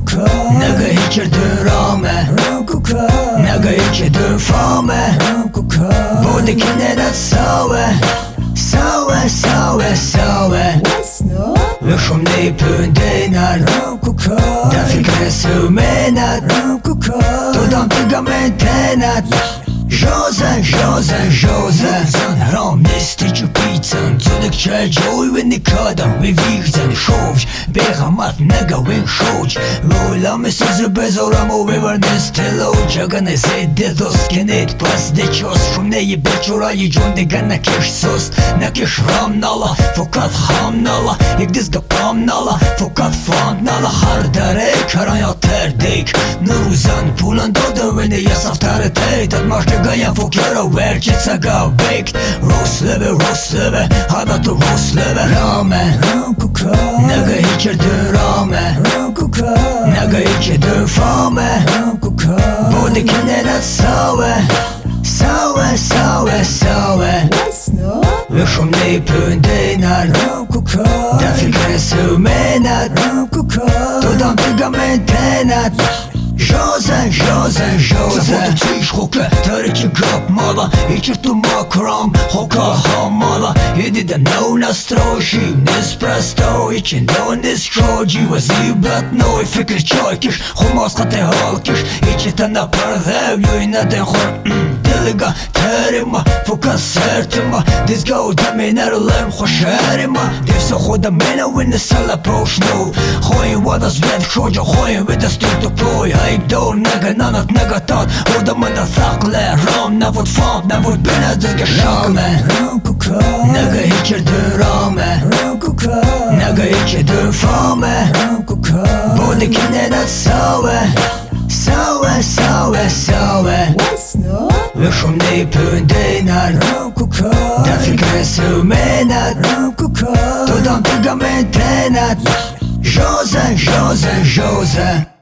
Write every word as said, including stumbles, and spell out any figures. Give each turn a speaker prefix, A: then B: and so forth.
A: Naga içirdin rame Naga içirdin fame Både kinena save Save, save, save Ve shumë ne i pëndenar Da fikre së menat Të dam të ga mentenat Zhozën, zhozën, zhozën Ram nesti që picën Cëllëk që e gjojve një kadam Me vikëzën shovq Beha mat nega wing shoq Lola me së zëbezora mo vevar nës të loq Që gënë e zet dhe dhos Kenet pas dhe qos Shumë ne i beqora i gjon dhe gënë në kish sos Në kish ram nalla Fokat ham nalla Ik dis ga pam nalla Fokat fam nalla Hardare karanja tër dik Në ruzan pulën do dhe vene jasaftare tejt Atë mashtë ga jam fokjera ver që ca ga vekt Rosleve, rosleve Hada të rosleve Rame Naga i qërdë rame Naga i qërdë fame Bode kinenat save Save, save, save Ve shumë ne i pëndenar Da fikre së menat Të dam të ga mentenat Zhozën, zhozën, zhozën Se foto që ish hoke, tëre që grap mada I qërtu ma kram, hoka hamada I didn't know na stroshi, nis presto I që ndo nis troji, was i blat noj Fikri qaj kish, humas ka te hal kish I që të na përdhev, ju i në den khor Diliga tëri ma, foka sërti ma Dis ga u dami nërë lëm khosheri ma Dis o khoda mena win në sala poshnu Hojnë wadas ved kshogja, hojnë vidas të të poj Ik do naga nanat naga tat Oda më në thakle Ram në vot fat Në vot bëna dhe nga shame Naga i qërdë rame Naga i qërdë fame Bode kinenat save Save, save, save Ve shumë ne i pëndenar Da fikre së menat Të dam të ga mentenat Zhozën, zhozën, zhozën